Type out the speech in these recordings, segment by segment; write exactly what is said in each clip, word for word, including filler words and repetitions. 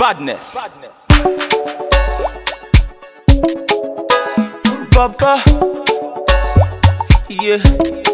Badness. Papa, yeah.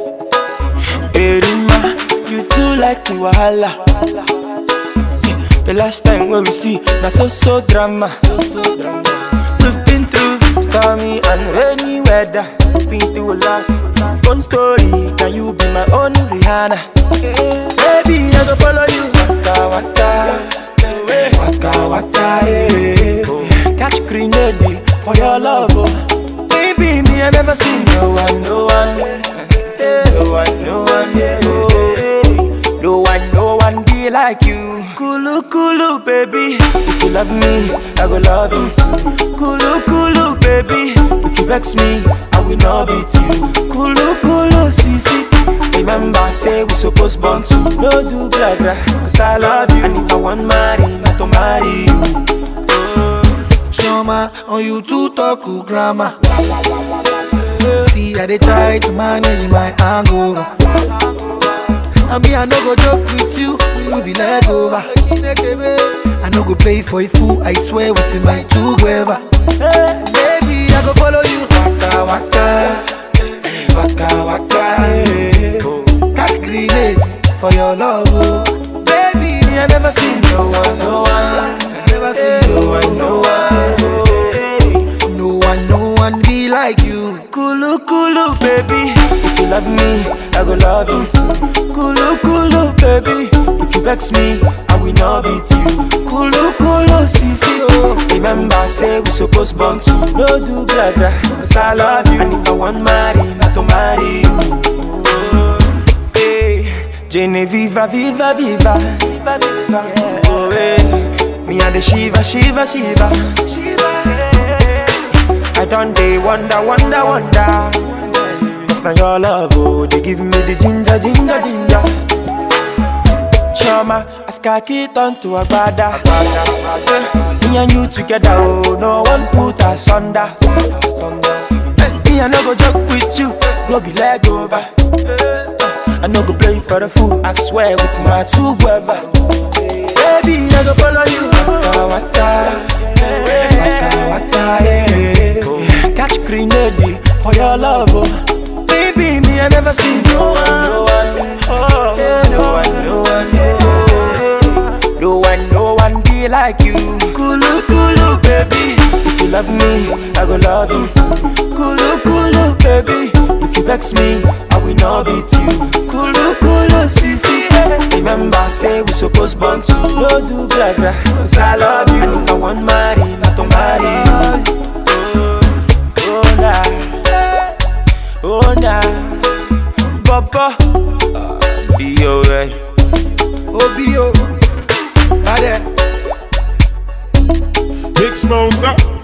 Erima, you too like the wahala. See, the last time when we see, na so so drama. We've been through stormy and rainy weather. Been through a lot. One story, can you be my own Rihanna? Baby, I go follow you. Waka waka. Waka waka, yeah. Catch grenade for your love, oh. Baby, me I never seen no one, no one, yeah. No one, no one, yeah. No one, no one be like you. Kulu kulu, baby. If you love me, I go love you too. Kulu kulu, baby. If you vex me, I will not beat you. Kulu kulu, sisi. Remember, say we supposed born to. No do blah blah, cause I love you. And if I want marry, not to marry you. Choma, on you to talk to grandma. See, I they try to manage my anger. I mean, I no go joke with you, you be leg over. I no go play for a fool, I swear within my two gueva. Baby, I go follow you. Waka waka, waka waka, yeah. Catch grenade for your love, oh. Baby, I never seen no one, no one. I never seen no one, no one. No one, no one be like you. Kulu kulu, baby. If you love me, I go love you too. Kulu kulu, baby. If you vex me, I will not beat you. Kulu kulu, sisi, oh. Remember, say we supposed born to. No do blah blah, cause I love you. And if I want marry, not to marry you. Hey, Jenny, viva, viva, viva, viva, viva. Yeah. Oh, hey. Me and the Shiva, Shiva, Shiva, Shiva. I done day wonder, wonder, wonder. Cause now your love, oh, they give me the ginger, ginger, ginger. Choma, I skak it onto a brother. Me and you together, oh, no one put us under. Me I no go joke with you, go be leg over. I no go play for the fool, I swear with my two brother. Baby, I go follow you. Waka waka, waka waka, yeah. Catch grenade for your love, oh. Baby, me I never seen no one, no one, oh, yeah, no one, no one, yeah. No one, no one be like you. Kulu kulu, baby. If you love me, I go love you too. Kulu kulu, baby. If you vex me, I will not beat you. Kulu kulu, sisi. Remember, say we supposed born to. No do blah blah, cause I love you. And if I want marry, not to marry you. Oh nah, oh nah, Papa, be alright. Oh, be your bad. Big Smosa.